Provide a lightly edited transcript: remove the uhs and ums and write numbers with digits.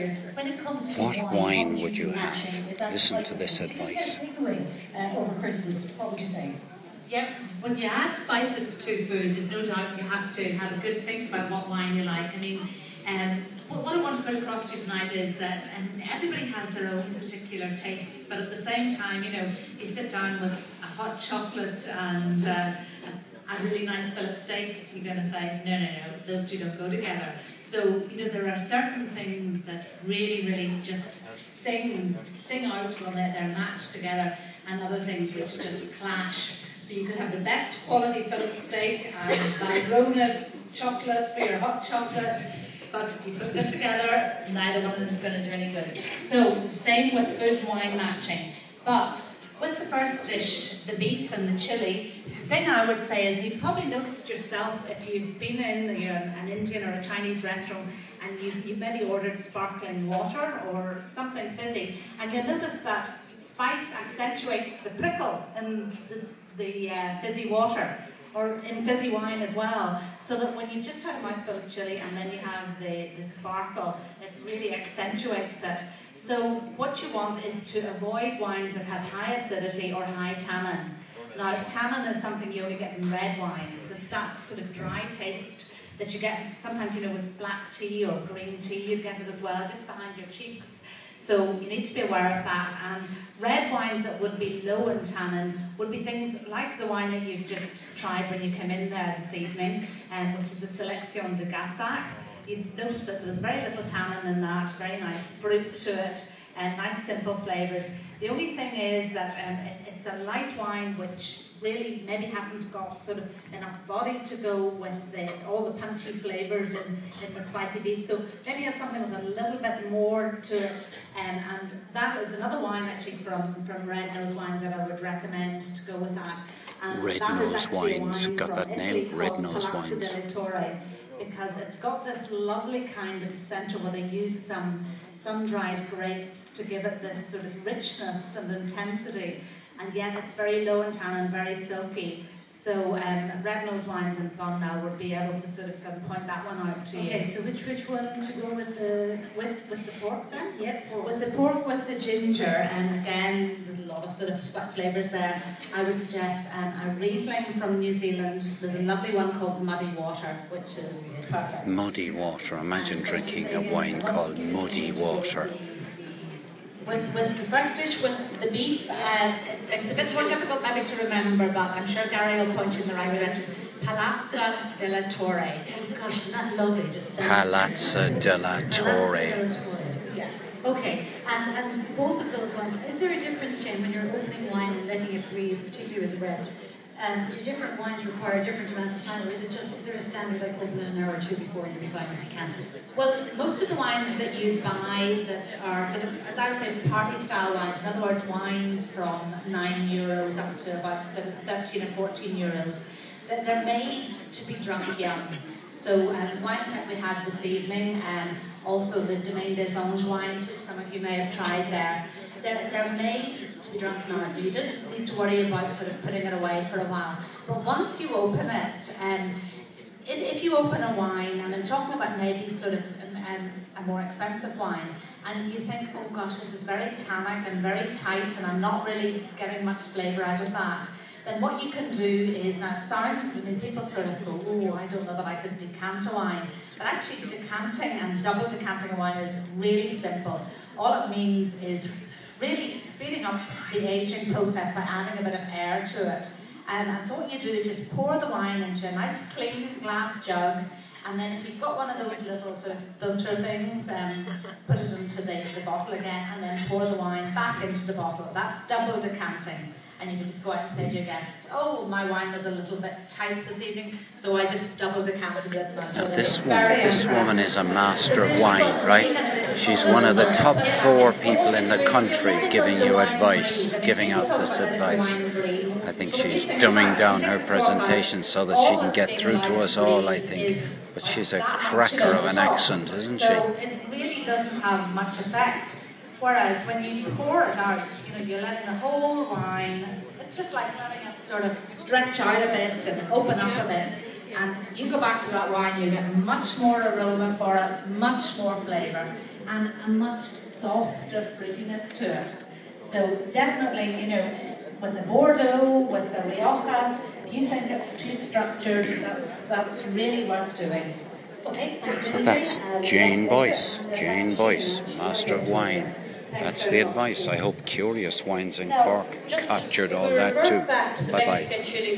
when it comes to What wine would you have? Listen to this advice. Over Christmas, what would you say? Yeah, when you add spices to food, there's no doubt you have to have a good think about what wine you like. I mean, what I want to put across to you tonight is that everybody has their own particular tastes, but at the same time, you sit down with a hot chocolate and a really nice fillet steak, you're going to say, no, those two don't go together. So, there are certain things that really, really just sing out when they're matched together, and other things which just clash. So you could have the best quality fillet steak and Valrhona chocolate for your hot chocolate, but if you put them together, neither one of them is going to do any good. So, same with good wine matching. But with the first dish, the beef and the chili, the thing I would say is you've probably noticed yourself if you've been in an Indian or a Chinese restaurant and you've maybe ordered sparkling water or something fizzy, and you'll notice that spice accentuates the prickle in the fizzy water, or in fizzy wine as well, so that when you've just had a mouthful of chili and then you have the sparkle, it really accentuates it. So what you want is to avoid wines that have high acidity or high tannin. Now, tannin is something you only get in red wines. It's that sort of dry taste that you get sometimes, with black tea or green tea, you get it as well, just behind your cheeks. So you need to be aware of that. And red wines that would be low in tannin would be things like the wine that you've just tried when you came in there this evening, which is the Sélection de Gassac. You notice that there's very little tannin in that, very nice fruit to it, and nice simple flavours. The only thing is that it's a light wine which really maybe hasn't got sort of enough body to go with all the punchy flavours in the spicy beef. So maybe have something with a little bit more to it. And that is another wine actually from Red Nose Wines that I would recommend to go with that. And Red that Nose is actually Wines, a wine got from that Italy name, Red called Nose Palazzo Wines. delle Torre, because it's got this lovely kind of centre where they use some sun-dried grapes to give it this sort of richness and intensity, and yet it's very low in tannin, very silky. So Red Nose Wines in Clonmel would be able to sort of point that one out to you. Okay, so which one to go with the pork then? Yep. With the pork with the ginger, and again there's a lot of sort of flavours there. I would suggest a Riesling from New Zealand. There's a lovely one called Muddy Water, which is perfect. Muddy Water. Imagine drinking a wine called Muddy Water. With the first dish, with the beef, it's a bit more difficult maybe to remember, but I'm sure Gary will point you in the right direction. Palazzo della Torre. Oh gosh, isn't that lovely? Just Palazzo della Torre. Yeah. Okay, and both of those ones, is there a difference, Jane, when you're opening wine and letting it breathe, particularly with the reds? Do different wines require different amounts of time, or is there a standard like open it an hour or two before and you're fine to decant it? Well, most of the wines that you buy that are sort of, as I would say, party style wines, in other words, wines from €9 up to about 13 or 14 euros, they're made to be drunk young. So wines that we had this evening, also the Domaine des Anges wines, which some of you may have tried there, they're made to be drunk now, so you don't need to worry about sort of putting it away for a while. But once you open it, if you open a wine, and I'm talking about maybe sort of a more expensive wine, and you think, oh gosh, this is very tannic and very tight, and I'm not really getting much flavour out of that, then what you can do is, now it sounds, I mean, people sort of go, oh, I don't know that I could decant a wine, but actually decanting and double decanting a wine is really simple. All it means is really speeding up the aging process by adding a bit of air to it. And so what you do is just pour the wine into a nice clean glass jug, and then if you've got one of those little sort of filter things, put it into the bottle again, and then pour the wine back into the bottle. That's double decanting. And you can just go out and say to your guests, oh, my wine was a little bit tight this evening, so I just double decanted it. Now this woman is a master of wine, right? She's one of the top 4 people in the country giving you advice, giving out this advice. I think she's dumbing down her presentation so that she can get through to us all, I think. But she's a cracker of an accent, isn't she? So it really doesn't have much effect. Whereas when you pour it out, you're letting the whole wine, it's just like letting it sort of stretch out a bit and open up a bit. And you go back to that wine, you'll get much more aroma for it, much more flavour, and a much softer fruitiness to it. So definitely, you know, with the Bordeaux, with the Rioja, if you think it's too structured, that's really worth doing. Okay, thanks. So that's Jane Boyce, Master of Wine. That's the advice. I hope Curious Wines in Cork captured all that too. Bye-bye.